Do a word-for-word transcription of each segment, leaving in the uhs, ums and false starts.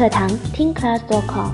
课堂听 class dot com。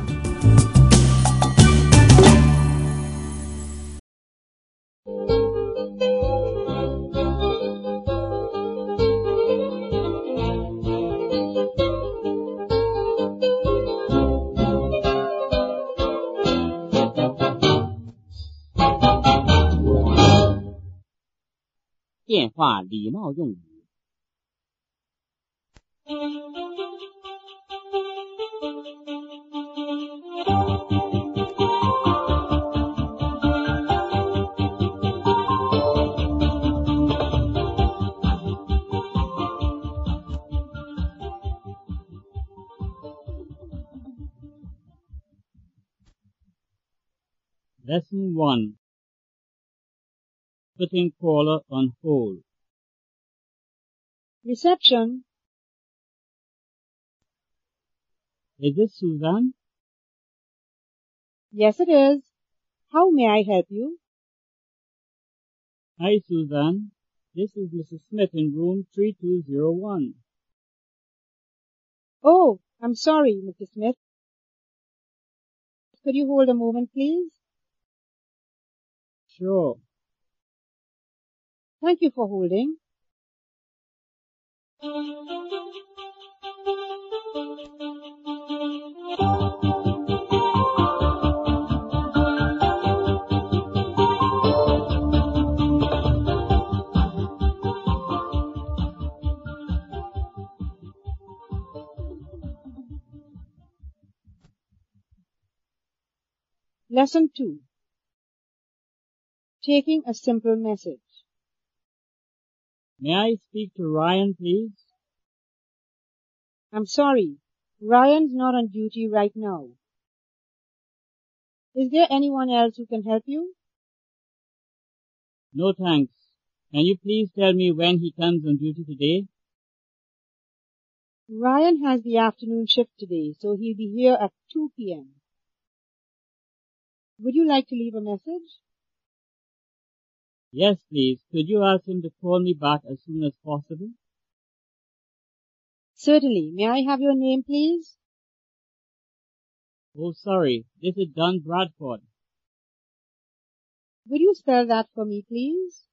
电话礼貌用语。Lesson one. Putting caller on hold. Reception. Is this Suzanne? Yes, it is. How may I help you? Hi, Suzanne. This is Missus Smith in room three two zero one. Oh, I'm sorry, Missus Smith. Could you hold a moment, please? Sure. Thank you for holding. Lesson two. Taking a simple message. May I speak to Ryan, please? I'm sorry, Ryan's not on duty right now. Is there anyone else who can help you? No, thanks. Can you please tell me when he comes on duty today? Ryan has the afternoon shift today, so he'll be here at two p.m. Would you like to leave a message? Yes, please. Could you ask him to call me back as soon as possible? Certainly. May I have your name, please? Oh, sorry. This is Don Bradford. Would you spell that for me, please?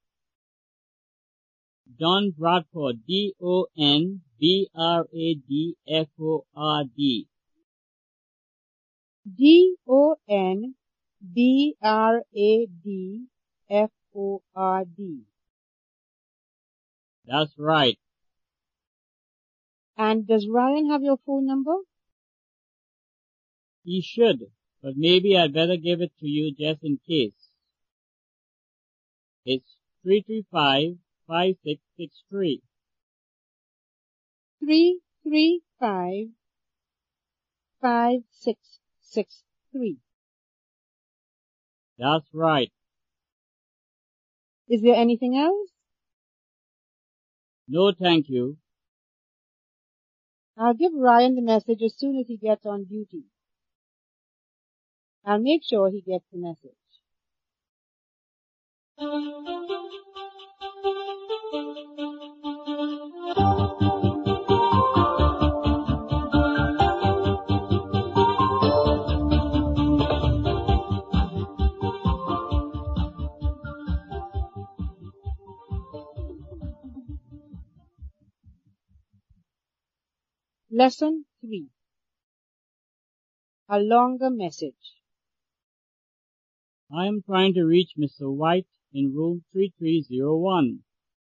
Don Bradford. D O N B R A D F O R D. D O N B R A D F O R D. That's right. And does Ryan have your phone number? He should, but maybe I'd better give it to you just in case. It's three three five, five six six three. three three five, five six six three. That's right. Is there anything else? No, thank you. I'll give Ryan the message as soon as he gets on duty. I'll make sure he gets the message. Lesson three. A longer message. I am trying to reach Mister White in room three three zero one.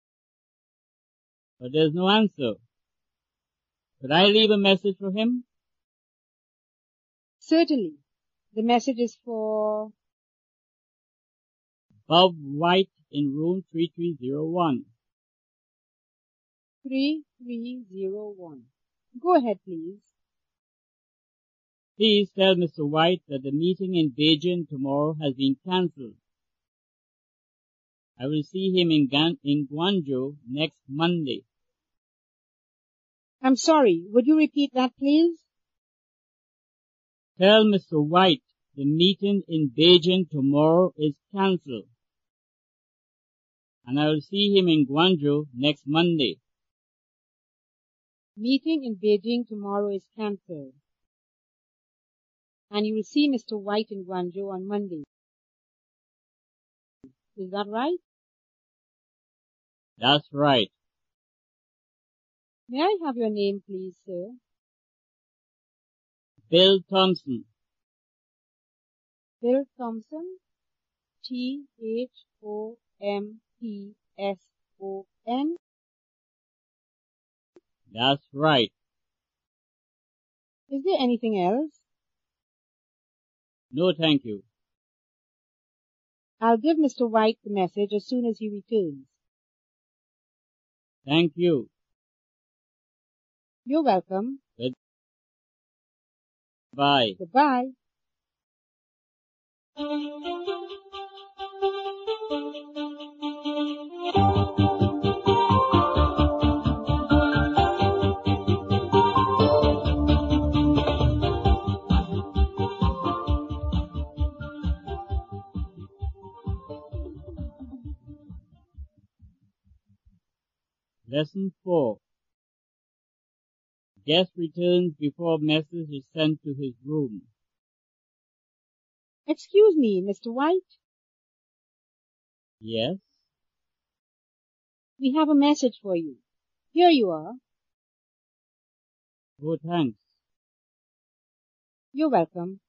But there's no answer. Could I leave a message for him? Certainly. The message is for Bob White in room three three zero one. three three zero one. Go ahead, please. Please tell Mister White that the meeting in Beijing tomorrow has been cancelled. I will see him in, Gan- in Guangzhou next Monday. I'm sorry, would you repeat that, please? Tell Mister White the meeting in Beijing tomorrow is cancelled. And I will see him in Guangzhou next Monday. Meeting in Beijing tomorrow is cancelled. and you will see Mister White in Guangzhou on Monday. Is that right? That's right. May I have your name, please, sir? Bill Thompson. Bill Thompson? T H O M P S O N? That's right. Is there anything else? No, thank you. I'll give Mister White the message as soon as he returns. Thank you. You're welcome. Bye. Goodbye. Lesson four. Guest returns before message is sent to his room. Excuse me, Mister White. Yes? We have a message for you. Here you are. Oh, thanks. You're welcome.